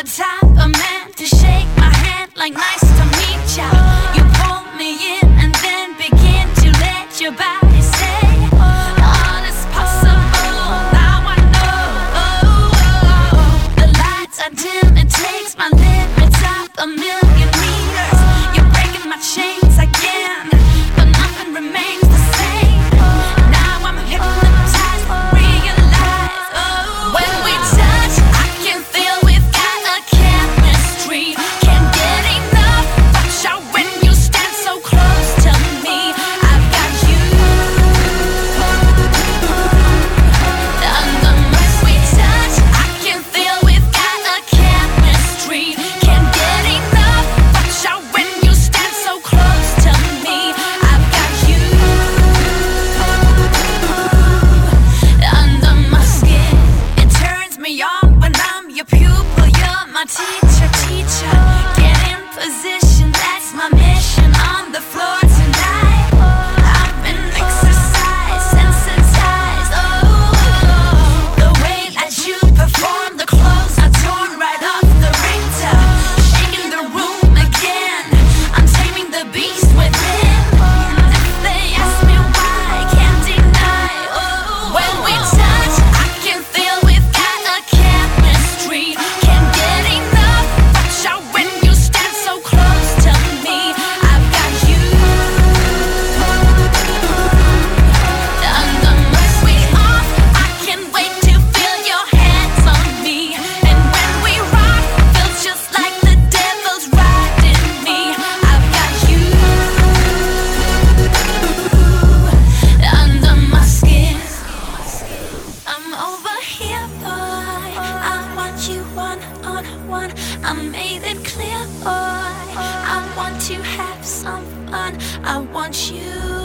the type of man to shake my hand like nice to meet ya. You pull me in and then begin to let your body say all is possible. Now I know the lights are dim, it takes my limits up 1,000,000 meters. You're breaking my chains again, but nothing remains the same. Now I'm hypnotized, realize when we touch, I can feel we've got a chemistry. Can't get enough, watch out when you stand so close to me. I've got you. When we touch, I can feel we've got a chemistry. Can't get enough, watch out when you stand so close to me. I've got you under my skin. It turns me on when I'm your pupil. You're my teacher. Get in position, that's my mission on the floor tonight. I've been exercised, sensitized. The way that you perform, the clothes are torn right off the Richter. Shaking the room again, I'm taming the beast within. If they ask me why, I can't deny. When we touch, I can feel we've got a chemistry. Can't get enough, watch out when you stand so close to me. I've got you under my sweet off. I can't wait to feel your hands on me. And when we rock, feels just like the devil's riding me. I've got you under my skin. I'm over here, boy. I want you one-on-one. I made it clear, boy. I want to have some fun. I want you.